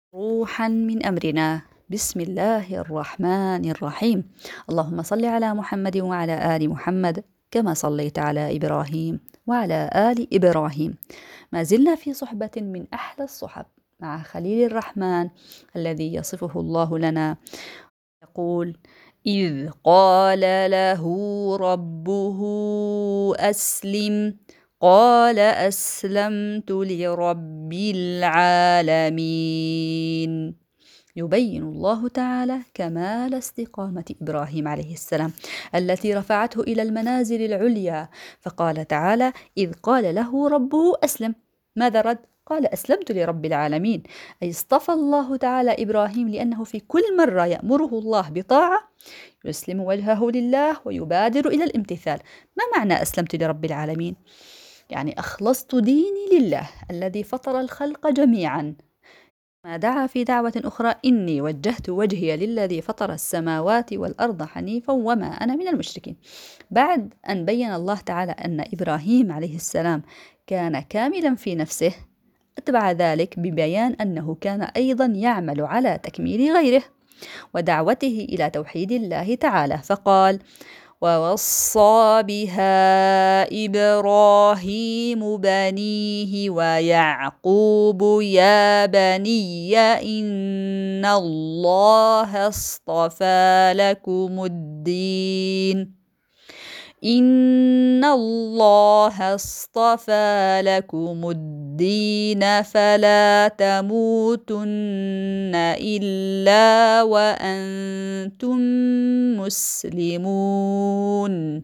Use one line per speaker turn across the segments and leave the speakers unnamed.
روحا من أمرنا. بسم الله الرحمن الرحيم. اللهم صل على محمد وعلى آل محمد كما صليت على إبراهيم وعلى آل إبراهيم. ما زلنا في صحبة من أحلى الصحب مع خليل الرحمن الذي يصفه الله لنا، يقول: إذ قال له ربه أسلم قال أسلمت لرب العالمين. يبين الله تعالى كمال استقامة إبراهيم عليه السلام التي رفعته إلى المنازل العليا، فقال تعالى: إذ قال له ربه أسلم. ماذا رد؟ قال: أسلمت لرب العالمين، أي اصطفى الله تعالى إبراهيم لأنه في كل مرة يأمره الله بطاعة يسلم وجهه لله ويبادر إلى الامتثال. ما معنى أسلمت لرب العالمين؟ يعني أخلصت ديني لله الذي فطر الخلق جميعا. ما دعا في دعوة أخرى: إني وجهت وجهي للذي فطر السماوات والأرض حنيفا وما أنا من المشركين. بعد أن بين الله تعالى أن إبراهيم عليه السلام كان كاملا في نفسه، أتبع ذلك ببيان أنه كان أيضا يعمل على تكميل غيره ودعوته إلى توحيد الله تعالى، فقال: ووصى بها إبراهيم بنيه ويعقوب يا بني إن الله اصطفى لكم الدين فلا تموتن إلا وأنتم مسلمون.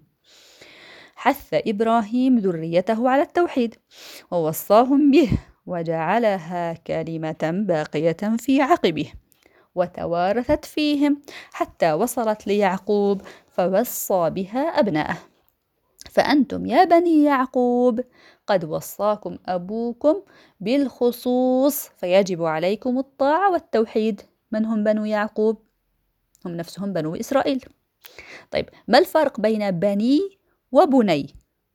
حث إبراهيم ذريته على التوحيد ووصاهم به وجعلها كلمة باقية في عقبه وتوارثت فيهم حتى وصلت ليعقوب فوصى بها أبناءه. فأنتم يا بني يعقوب قد وصاكم أبوكم بالخصوص، فيجب عليكم الطاعة والتوحيد. من هم بنو يعقوب؟ هم نفسهم بنو إسرائيل. طيب، ما الفرق بين بني وبني؟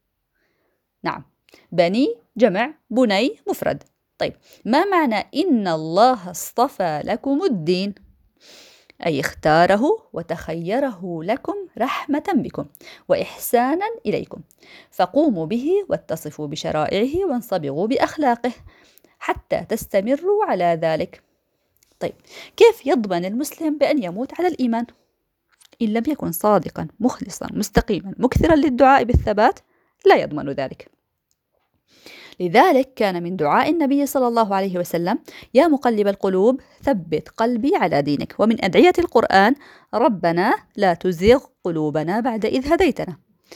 نعم، بني جمع، بني مفرد. طيب، ما معنى إن الله اصطفى لكم الدين؟ أي اختاره وتخيره لكم رحمة بكم وإحسانا إليكم، فقوموا به واتصفوا بشرائعه وانصبغوا بأخلاقه حتى تستمروا على ذلك. طيب، كيف يضمن المسلم بأن يموت على الإيمان؟ إن لم يكن صادقا مخلصا مستقيما مكثرا للدعاء بالثبات لا يضمن ذلك. لذلك كان من دعاء النبي صلى الله عليه وسلم: يا مقلب القلوب ثبت قلبي على دينك. ومن أدعية القرآن: ربنا لا تزغ قلوبنا بعد إذ هديتنا.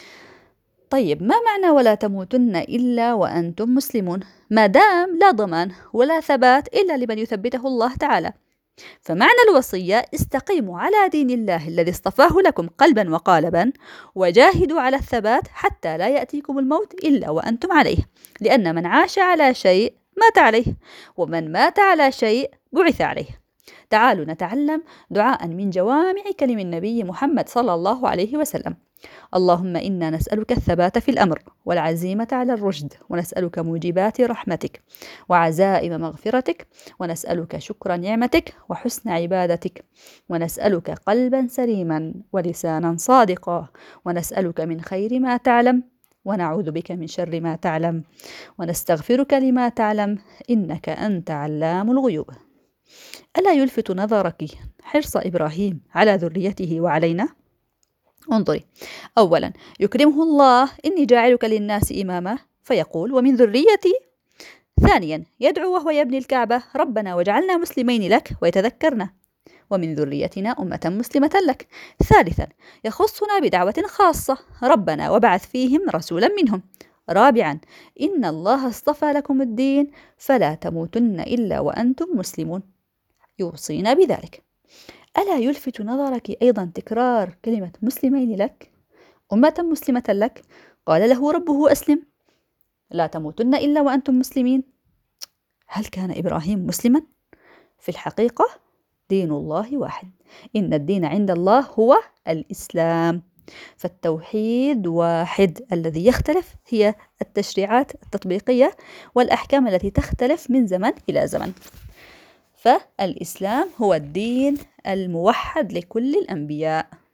طيب، ما معنى ولا تموتن إلا وأنتم مسلمون؟ ما دام لا ضمان ولا ثبات إلا لمن يثبته الله تعالى، فمعنى الوصية: استقيموا على دين الله الذي اصطفاه لكم قلبا وقالبا وجاهدوا على الثبات حتى لا يأتيكم الموت إلا وأنتم عليه، لأن من عاش على شيء مات عليه، ومن مات على شيء بعث عليه. تعالوا نتعلم دعاء من جوامع كلم النبي محمد صلى الله عليه وسلم: اللهم إنا نسألك الثبات في الأمر والعزيمة على الرشد، ونسألك موجبات رحمتك وعزائم مغفرتك، ونسألك شكر نعمتك وحسن عبادتك، ونسألك قلبا سليما ولسانا صادقا، ونسألك من خير ما تعلم ونعوذ بك من شر ما تعلم، ونستغفرك لما تعلم إنك أنت علام الغيوب. ألا يلفت نظرك حرص إبراهيم على ذريته وعلينا؟ انظري، أولا يكرمه الله: إني جاعلك للناس إماما، فيقول: ومن ذريتي. ثانيا يدعو وهو يبني الكعبة: ربنا واجعلنا مسلمين لك، ويتذكرنا: ومن ذريتنا أمة مسلمة لك. ثالثا يخصنا بدعوة خاصة: ربنا وابعث فيهم رسولا منهم. رابعا إن الله اصطفى لكم الدين فلا تموتن إلا وأنتم مسلمون، يوصينا بذلك. ألا يلفت نظرك أيضا تكرار كلمة مسلمين لك، أمة مسلمة لك؟ قال له ربه أسلم، لا تموتن إلا وأنتم مسلمين. هل كان إبراهيم مسلما؟ في الحقيقة دين الله واحد، إن الدين عند الله هو الإسلام، فالتوحيد واحد. الذي يختلف هي التشريعات التطبيقية والأحكام التي تختلف من زمن إلى زمن. فالإسلام هو الدين الموحد لكل الأنبياء.